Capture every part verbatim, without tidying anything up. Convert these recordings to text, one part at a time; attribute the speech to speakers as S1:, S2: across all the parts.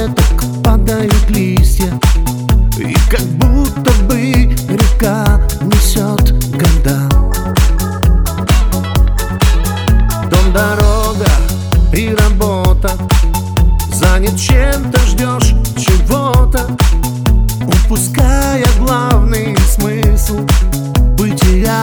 S1: веток падают листья, и как будто бы река несет года. Дом, дорога и работа, занят чем-то, ждешь чего-то, упуская главный смысл бытия.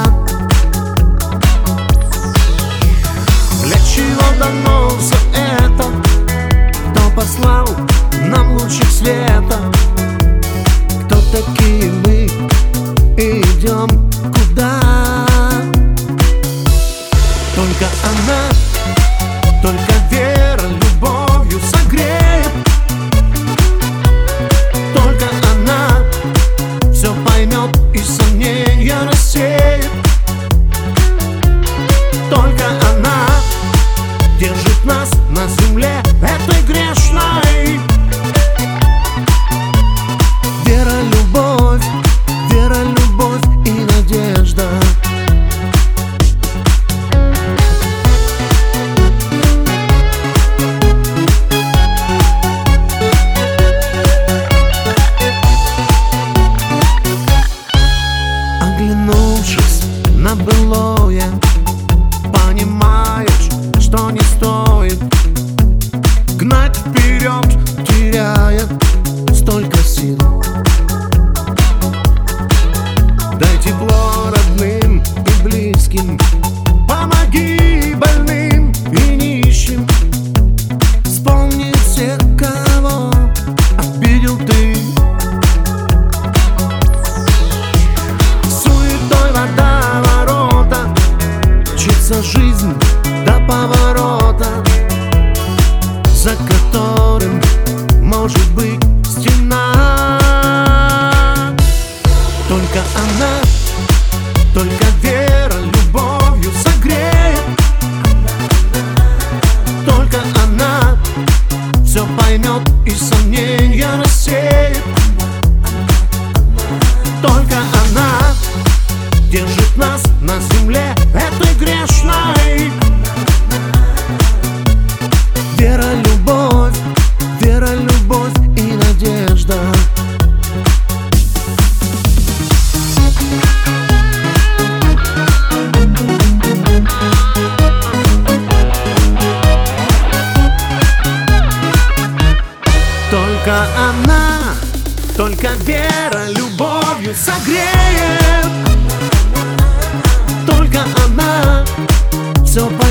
S1: Для чего дано все это? Кто послал нам лучик света? Кто такие мы и идем куда? Только она, только вера любовью согреет. Только она все поймет и сомнения рассеет. Только она держит нас на земле этой грешной. Вера, любовь, вера, любовь и надежда. Оглянувшись на былое, понимаешь, что не стоит гнать вперед, теряя столько сил. Дай тепло родным и близким, помоги больным и нищим. Вспомни всех, кого обидел ты. Суетой водоворота мчится жизнь до поворота, за которым может быть стена. Только она, только вера любовью согреет. Только она все поймет и сомнения рассеет. Только она держит нас на земле этой грешной. Вера, любовь, вера, любовь и надежда. Только она, только вера любовью согреет. Только она все